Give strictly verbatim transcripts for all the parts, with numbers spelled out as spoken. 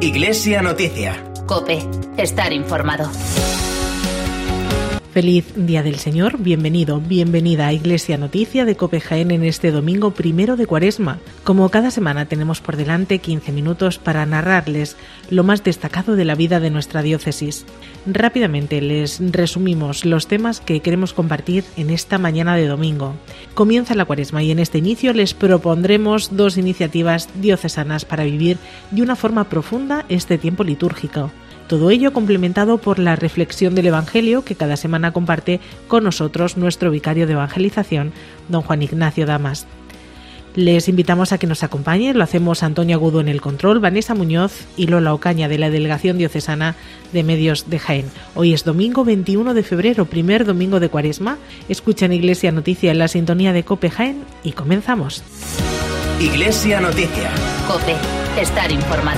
Iglesia Noticia. COPE. Estar informado. Feliz Día del Señor, bienvenido, bienvenida a Iglesia Noticia de COPE Jaén en este domingo primero de Cuaresma. Como cada semana tenemos por delante quince minutos para narrarles lo más destacado de la vida de nuestra diócesis. Rápidamente les resumimos los temas que queremos compartir en esta mañana de domingo. Comienza la Cuaresma y en este inicio les propondremos dos iniciativas diocesanas para vivir de una forma profunda este tiempo litúrgico. Todo ello complementado por la reflexión del Evangelio que cada semana comparte con nosotros nuestro vicario de evangelización, don Juan Ignacio Damas. Les invitamos a que nos acompañen, lo hacemos Antonio Agudo en el control, Vanessa Muñoz y Lola Ocaña de la Delegación Diocesana de Medios de Jaén. Hoy es domingo veintiuno de febrero, primer domingo de Cuaresma. Escuchan Iglesia Noticia en la sintonía de COPE Jaén y comenzamos. Iglesia Noticia. COPE. Estar informado.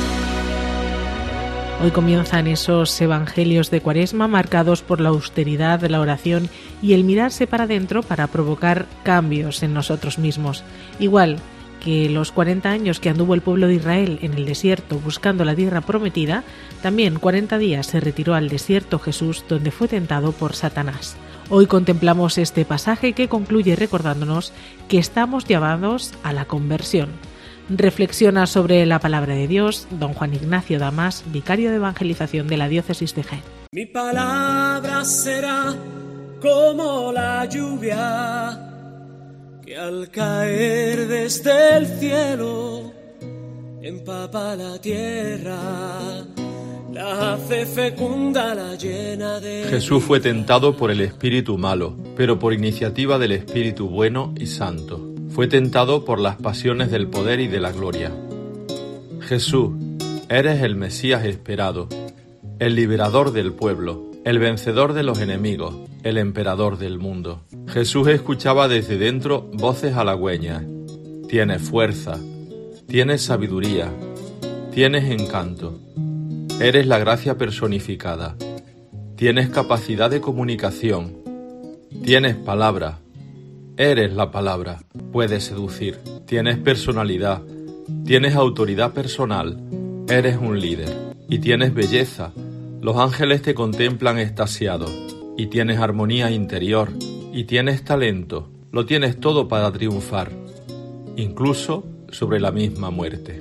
Hoy comienzan esos evangelios de Cuaresma marcados por la austeridad, la oración y el mirarse para adentro para provocar cambios en nosotros mismos. Igual que los cuarenta años que anduvo el pueblo de Israel en el desierto buscando la tierra prometida, también cuarenta días se retiró al desierto Jesús, donde fue tentado por Satanás. Hoy contemplamos este pasaje que concluye recordándonos que estamos llamados a la conversión. Reflexiona sobre la palabra de Dios don Juan Ignacio Damas, vicario de evangelización de la diócesis de Jaén. Mi palabra será como la lluvia que al caer desde el cielo empapa la tierra, la hace fecunda, la llena de... Jesús fue tentado por el espíritu malo, pero por iniciativa del Espíritu bueno y santo. Fue tentado por las pasiones del poder y de la gloria. Jesús, eres el Mesías esperado, el liberador del pueblo, el vencedor de los enemigos, el emperador del mundo. Jesús escuchaba desde dentro voces halagüeñas. Tienes fuerza, tienes sabiduría, tienes encanto. Eres la gracia personificada. Tienes capacidad de comunicación. Tienes palabra. Eres la palabra, puedes seducir, tienes personalidad, tienes autoridad personal, eres un líder y tienes belleza. Los ángeles te contemplan extasiados y tienes armonía interior y tienes talento, lo tienes todo para triunfar, incluso sobre la misma muerte.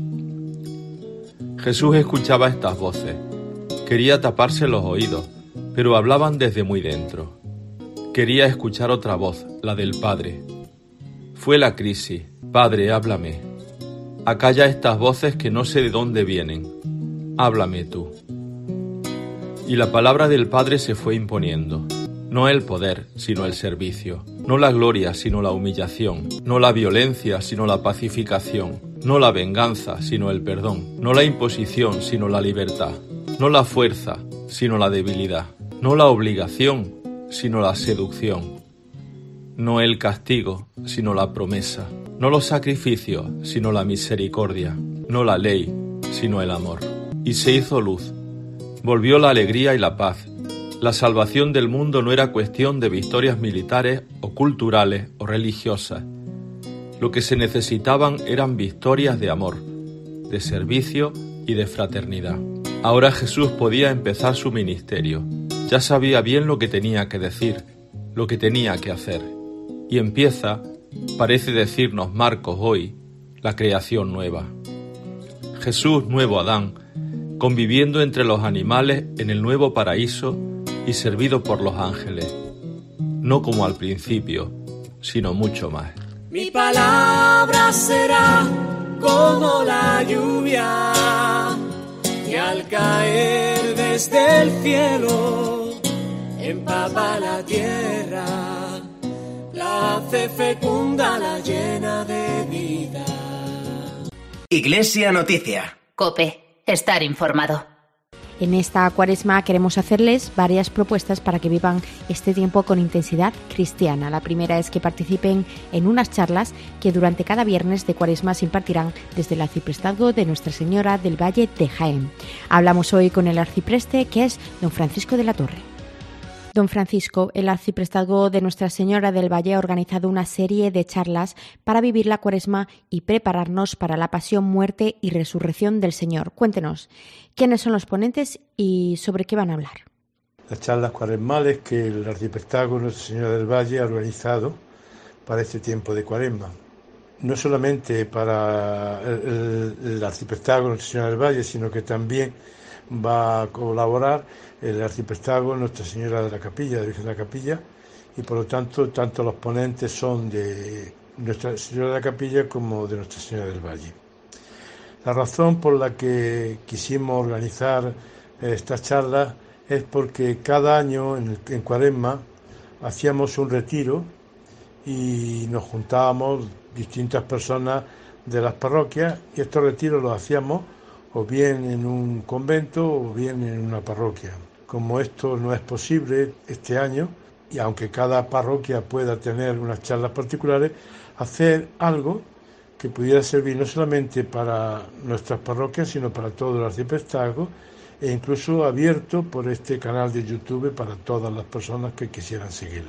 Jesús escuchaba estas voces, quería taparse los oídos, pero hablaban desde muy dentro. Quería escuchar otra voz, la del Padre. Fue la crisis. Padre, háblame. Acalla estas voces que no sé de dónde vienen. Háblame tú. Y la palabra del Padre se fue imponiendo. No el poder, sino el servicio. No la gloria, sino la humillación. No la violencia, sino la pacificación. No la venganza, sino el perdón. No la imposición, sino la libertad. No la fuerza, sino la debilidad. No la obligación, sino la seducción, no el castigo, sino la promesa, no los sacrificios, sino la misericordia, no la ley, sino el amor. Y se hizo luz, volvió la alegría y la paz. La salvación del mundo no era cuestión de victorias militares o culturales o religiosas. Lo que se necesitaban eran victorias de amor, de servicio y de fraternidad. Ahora Jesús podía empezar su ministerio. Ya sabía bien lo que tenía que decir, lo que tenía que hacer. Y empieza, parece decirnos Marcos hoy, la creación nueva. Jesús, nuevo Adán, conviviendo entre los animales en el nuevo paraíso y servido por los ángeles. No como al principio, sino mucho más. Mi palabra será como la lluvia que al caer desde el cielo empapa la tierra, la hace fecunda, la llena de vida. Iglesia Noticia. COPE. Estar informado. En esta Cuaresma queremos hacerles varias propuestas para que vivan este tiempo con intensidad cristiana. La primera es que participen en unas charlas que durante cada viernes de Cuaresma se impartirán desde el arciprestazgo de Nuestra Señora del Valle de Jaén. Hablamos hoy con el arcipreste, que es don Francisco de la Torre. Don Francisco, el arciprestazgo de Nuestra Señora del Valle ha organizado una serie de charlas para vivir la Cuaresma y prepararnos para la pasión, muerte y resurrección del Señor. Cuéntenos, ¿quiénes son los ponentes y sobre qué van a hablar? Las charlas cuaresmales que el arciprestazgo Nuestra Señora del Valle ha organizado para este tiempo de Cuaresma. No solamente para el, el, el arciprestazgo Nuestra Señora del Valle, sino que también va a colaborar el arciprestazgo Nuestra Señora de la Capilla, de Virgen de la Capilla, y por lo tanto, tanto los ponentes son de Nuestra Señora de la Capilla como de Nuestra Señora del Valle. La razón por la que quisimos organizar estas charlas es porque cada año en, en Cuaresma hacíamos un retiro y nos juntábamos distintas personas de las parroquias, y estos retiros los hacíamos o bien en un convento o bien en una parroquia. Como esto no es posible este año, y aunque cada parroquia pueda tener unas charlas particulares, hacer algo que pudiera servir no solamente para nuestras parroquias, sino para todo el arciprestazgo, e incluso abierto por este canal de YouTube para todas las personas que quisieran seguirlo.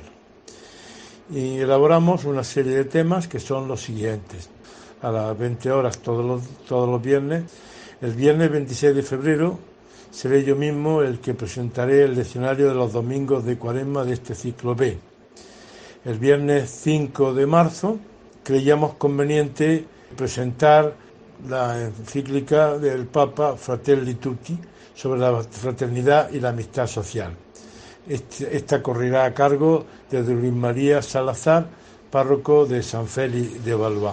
Y elaboramos una serie de temas que son los siguientes. A las veinte horas todos los, todos los viernes. El viernes veintiséis de febrero seré yo mismo el que presentaré el leccionario de los domingos de Cuaresma de este ciclo B. El viernes cinco de marzo creíamos conveniente presentar la encíclica del Papa Fratelli Tutti sobre la fraternidad y la amistad social. Esta correrá a cargo de Luis María Salazar, párroco de San Félix de Valois.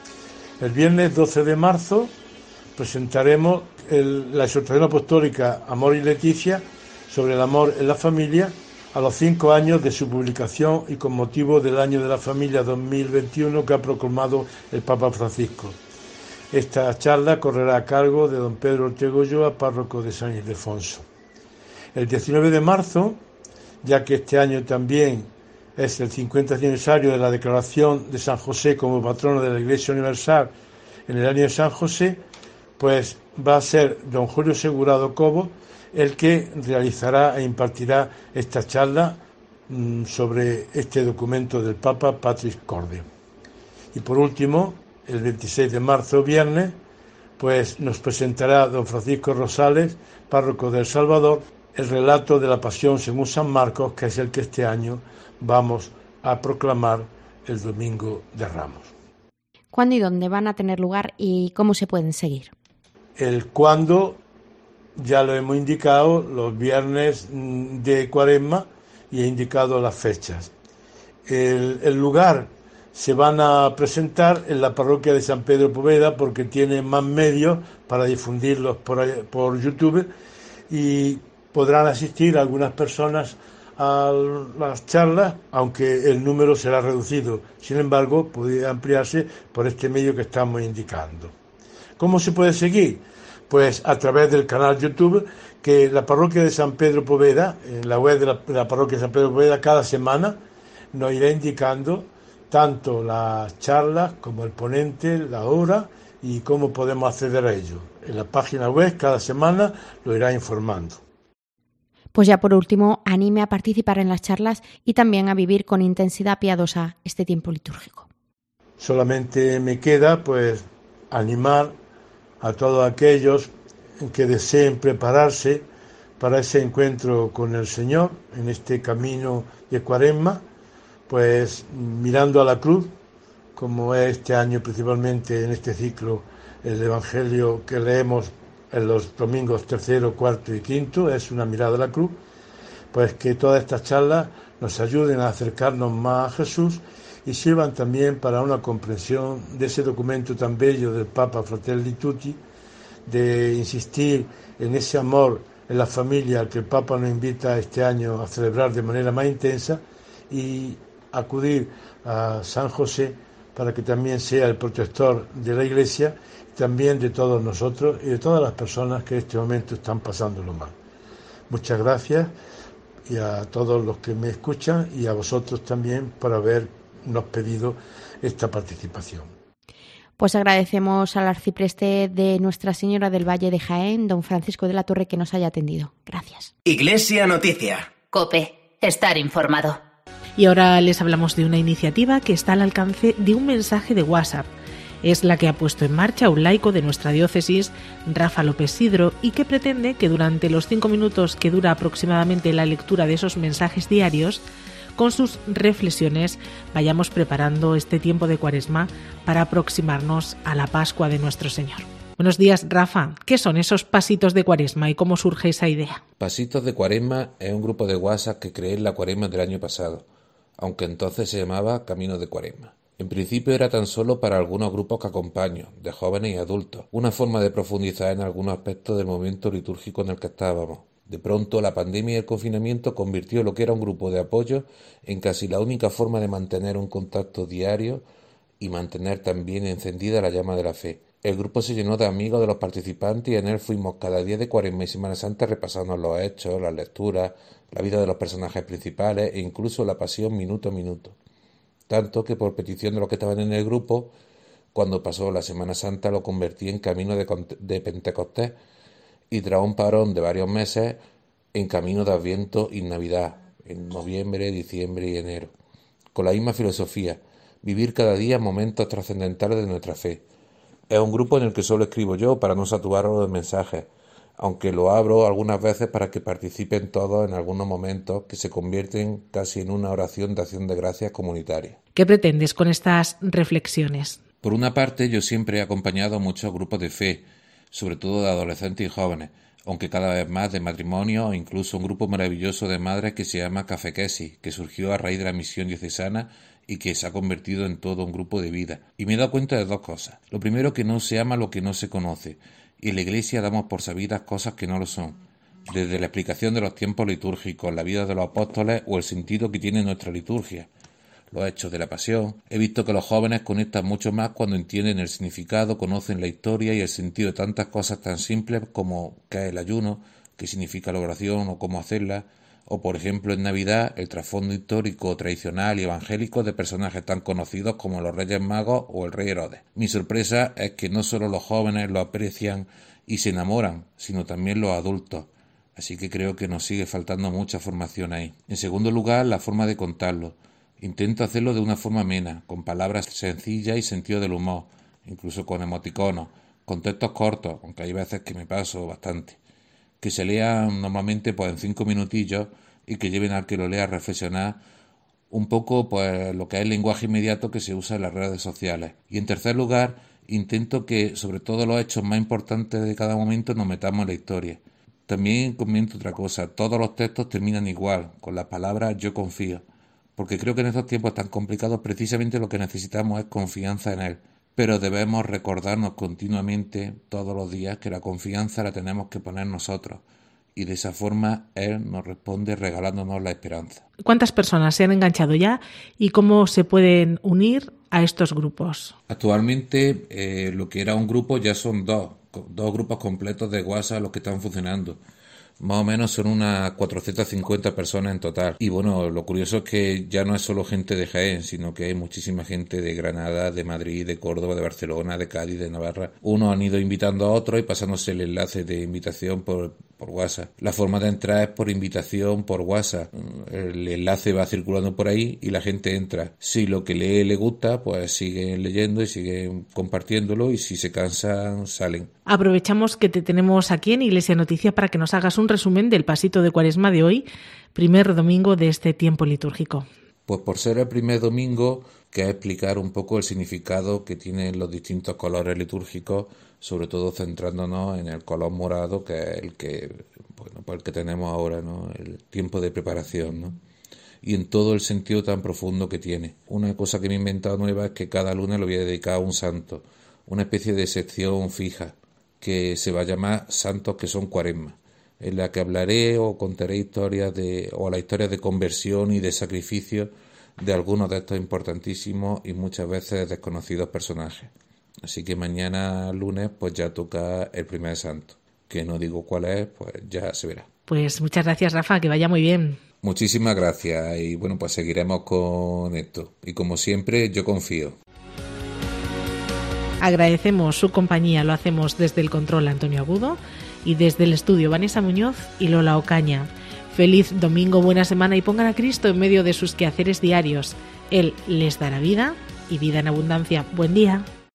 El viernes doce de marzo presentaremos el, la exhortación apostólica Amor y Leticia sobre el amor en la familia a los cinco años de su publicación y con motivo del Año de la Familia dos mil veintiuno que ha proclamado el Papa Francisco. Esta charla correrá a cargo de don Pedro Ortega Ulloa, párroco de San Ildefonso. El diecinueve de marzo, ya que este año también es el cincuenta aniversario de la declaración de San José como patrono de la Iglesia Universal en el año de San José, pues va a ser don Julio Segurado Cobo el que realizará e impartirá esta charla mmm, sobre este documento del Papa Patris Corde. Y por último, el veintiséis de marzo, viernes, pues nos presentará don Francisco Rosales, párroco de El Salvador, el relato de la Pasión según San Marcos, que es el que este año vamos a proclamar el Domingo de Ramos. ¿Cuándo y dónde van a tener lugar y cómo se pueden seguir? El cuándo ya lo hemos indicado, los viernes de Cuaresma, y he indicado las fechas. El, el lugar se van a presentar en la parroquia de San Pedro Poveda porque tiene más medios para difundirlos por, por YouTube, y podrán asistir algunas personas a las charlas, aunque el número será reducido. Sin embargo, puede ampliarse por este medio que estamos indicando. ¿Cómo se puede seguir? Pues a través del canal YouTube que la parroquia de San Pedro Poveda, en la web de la, de la parroquia de San Pedro Poveda, cada semana nos irá indicando tanto las charlas como el ponente, la hora y cómo podemos acceder a ello. En la página web cada semana lo irá informando. Pues ya por último, anime a participar en las charlas y también a vivir con intensidad piadosa este tiempo litúrgico. Solamente me queda pues animar a todos aquellos que deseen prepararse para ese encuentro con el Señor en este camino de Cuaresma, pues mirando a la cruz, como es este año principalmente en este ciclo el Evangelio que leemos en los domingos tercero, cuarto y quinto, es una mirada a la cruz, pues que todas estas charlas nos ayuden a acercarnos más a Jesús y sirvan también para una comprensión de ese documento tan bello del Papa Fratelli Tutti, de insistir en ese amor en la familia al que el Papa nos invita este año a celebrar de manera más intensa, y acudir a San José para que también sea el protector de la Iglesia, también de todos nosotros y de todas las personas que en este momento están pasándolo mal. Muchas gracias y a todos los que me escuchan y a vosotros también por habernos pedido esta participación. Pues agradecemos al arcipreste de Nuestra Señora del Valle de Jaén, don Francisco de la Torre, que nos haya atendido. Gracias. Iglesia Noticia. COPE. estar informado. Y ahora les hablamos de una iniciativa que está al alcance de un mensaje de WhatsApp. Es la que ha puesto en marcha un laico de nuestra diócesis, Rafa López Sidro, y que pretende que durante los cinco minutos que dura aproximadamente la lectura de esos mensajes diarios, con sus reflexiones vayamos preparando este tiempo de Cuaresma para aproximarnos a la Pascua de nuestro Señor. Buenos días, Rafa. ¿Qué son esos pasitos de Cuaresma y cómo surge esa idea? Pasitos de Cuaresma es un grupo de WhatsApp que creé en la Cuaresma del año pasado, aunque entonces se llamaba Camino de Cuaresma. En principio era tan solo para algunos grupos que acompaño, de jóvenes y adultos, una forma de profundizar en algunos aspectos del momento litúrgico en el que estábamos. De pronto la pandemia y el confinamiento convirtió lo que era un grupo de apoyo en casi la única forma de mantener un contacto diario y mantener también encendida la llama de la fe. El grupo se llenó de amigos de los participantes y en él fuimos cada día de Cuaresma y Semana Santa repasando los hechos, las lecturas, la vida de los personajes principales e incluso la pasión minuto a minuto. Tanto que por petición de los que estaban en el grupo, cuando pasó la Semana Santa lo convertí en Camino de, de Pentecostés y tras un parón de varios meses en Camino de Adviento y Navidad, en noviembre, diciembre y enero. Con la misma filosofía, vivir cada día momentos trascendentales de nuestra fe. Es un grupo en el que solo escribo yo para no saturarlo de mensajes, aunque lo abro algunas veces para que participen todos en algunos momentos que se convierten casi en una oración de acción de gracias comunitaria. ¿Qué pretendes con estas reflexiones? Por una parte, yo siempre he acompañado a muchos grupos de fe, sobre todo de adolescentes y jóvenes, aunque cada vez más de matrimonio o incluso un grupo maravilloso de madres que se llama Cafequesi, que surgió a raíz de la misión diocesana y que se ha convertido en todo un grupo de vida. Y me he dado cuenta de dos cosas. Lo primero, que no se ama lo que no se conoce, y en la Iglesia damos por sabidas cosas que no lo son, desde la explicación de los tiempos litúrgicos, la vida de los apóstoles o el sentido que tiene nuestra liturgia, los hechos de la pasión. He visto que los jóvenes conectan mucho más cuando entienden el significado, conocen la historia y el sentido de tantas cosas tan simples como qué es el ayuno, qué significa la oración o cómo hacerla, o por ejemplo en Navidad el trasfondo histórico, tradicional y evangélico de personajes tan conocidos como los Reyes Magos o el Rey Herodes. Mi sorpresa es que no solo los jóvenes lo aprecian y se enamoran, sino también los adultos, así que creo que nos sigue faltando mucha formación ahí. En segundo lugar, la forma de contarlo. Intento hacerlo de una forma amena, con palabras sencillas y sentido del humor, incluso con emoticonos, con textos cortos, aunque hay veces que me paso bastante, que se lean normalmente pues en cinco minutillos y que lleven al que lo lea a reflexionar un poco pues lo que es el lenguaje inmediato que se usa en las redes sociales. Y en tercer lugar, intento que sobre todo los hechos más importantes de cada momento nos metamos en la historia. También comento otra cosa, todos los textos terminan igual, con las palabras yo confío, porque creo que en estos tiempos tan complicados precisamente lo que necesitamos es confianza en él. Pero debemos recordarnos continuamente, todos los días, que la confianza la tenemos que poner nosotros. Y de esa forma Él nos responde regalándonos la esperanza. ¿Cuántas personas se han enganchado ya y cómo se pueden unir a estos grupos? Actualmente eh, lo que era un grupo ya son dos, dos grupos completos de WhatsApp los que están funcionando. Más o menos son unas cuatrocientas cincuenta personas en total. Y bueno, lo curioso es que ya no es solo gente de Jaén, sino que hay muchísima gente de Granada, de Madrid, de Córdoba, de Barcelona, de Cádiz, de Navarra. Unos han ido invitando a otros y pasándose el enlace de invitación por, por WhatsApp. La forma de entrar es por invitación por WhatsApp. El enlace va circulando por ahí y la gente entra. Si lo que lee le gusta, pues siguen leyendo y siguen compartiéndolo, y si se cansan, salen. Aprovechamos que te tenemos aquí en Iglesia Noticias para que nos hagas un resumen del pasito de Cuaresma de hoy, primer domingo de este tiempo litúrgico. Pues por ser el primer domingo, que es explicar un poco el significado que tienen los distintos colores litúrgicos, sobre todo centrándonos en el color morado, que es el que, bueno, pues el que tenemos ahora, ¿no? El tiempo de preparación, ¿no? Y en todo el sentido tan profundo que tiene. Una cosa que me he inventado nueva es que cada lunes lo voy a dedicar a un santo, una especie de sección fija, que se va a llamar Santos que son Cuaresma, en la que hablaré o contaré historias de, o la historia de conversión y de sacrificio de algunos de estos importantísimos y muchas veces desconocidos personajes. Así que mañana lunes pues ya toca el primer santo, que no digo cuál es, pues ya se verá. Pues muchas gracias, Rafa, que vaya muy bien. Muchísimas gracias y bueno, pues seguiremos con esto. Y como siempre, yo confío. Agradecemos su compañía, lo hacemos desde el control Antonio Agudo y desde el estudio Vanessa Muñoz y Lola Ocaña. Feliz domingo, buena semana y pongan a Cristo en medio de sus quehaceres diarios. Él les dará vida y vida en abundancia. Buen día.